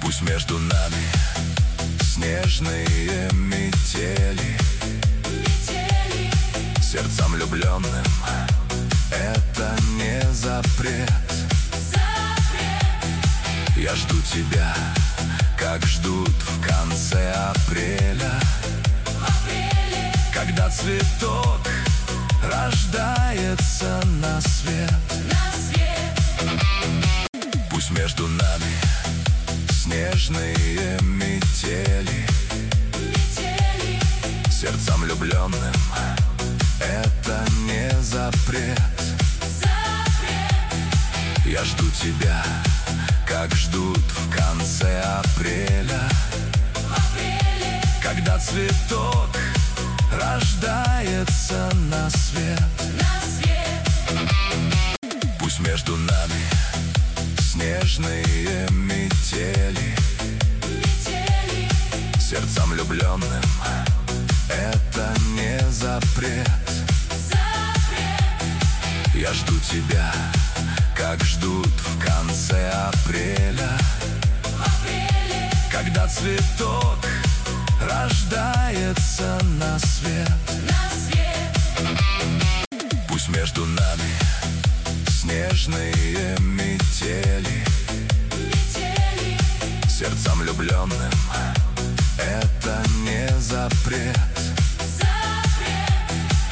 Пусть между нами снежные метели, сердцам влюбленным это не запрет. Я жду тебя, как ждут в конце апреля, когда цветок рождается на свет. Пусть между нами снежные метели, сердцам влюбленным это не запрет. Я жду тебя, как ждут в конце апреля, когда цветок рождается на свет. Пусть между нами снежные метели, сердцам влюбленным это не запрет. Я жду тебя, как ждут в конце апреля, когда цветок рождается на свет. Пусть между нами снежные метели, сердцам влюбленным это не запрет.